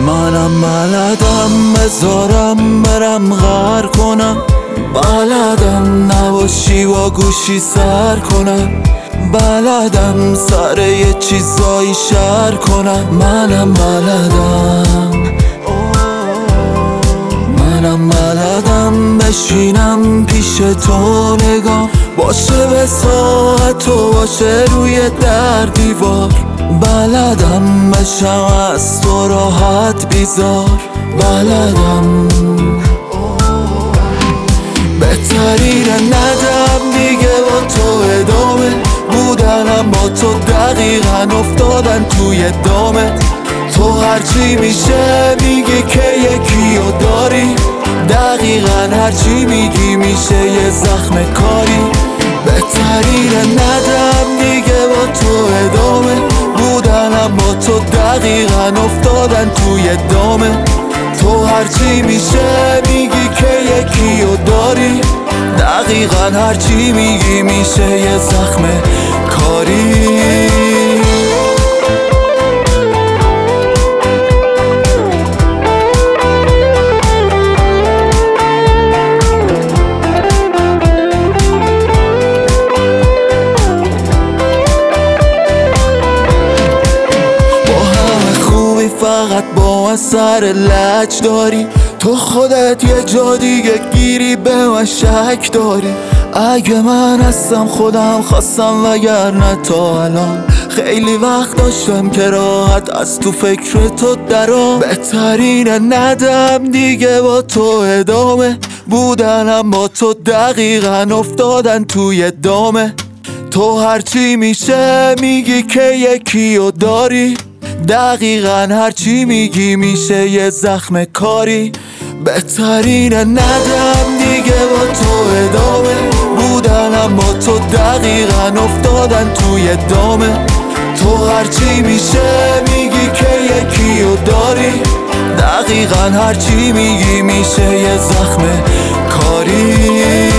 منم بلدم بذارم برم غر کنم، بلدم نباشی و گوشی سر کنم، بلدم سر یه چیزایی شر کنم. منم بلدم بشینم پیش تو نگاه باشه به ساعت و باشه روی در دیوار، بلدم بشم از تو راحت بیزار، بلدم بهترینه ندم دیگه با تو ادامه بودنم، با تو دقیقا افتادن توی دامه. تو هرچی میشه میگی که یکیو داری، دقیقا هرچی میگی میشه یه زخم کاری. بهترینه ندم دیگه با تو ادامه بودنم، با تو دقیقا افتادن توی دامه. تو هرچی میشه میگی که یکیو داری، دقیقا هرچی میگی میشه یه زخم کاری. فقط با من سر لج داری، تو خودت یه جا دیگه گیری به من شک داری. اگه من هستم خودم خواستم وگرنه تا الان خیلی وقت داشتم که راحت از تو فکر تو درام. بهترینه ندم دیگه با تو ادامه بودنم، با تو دقیقا افتادن توی دامه. تو هرچی میشه میگی که یکیو داری، دقیقا هرچی میگی میشه یه زخم کاری. بهترینه ندم دیگه با تو ادامه بودنم، با تو دقیقا افتادن توی دامه. تو هرچی میشه میگی که یکیو داری، دقیقا هرچی میگی میشه یه زخم کاری.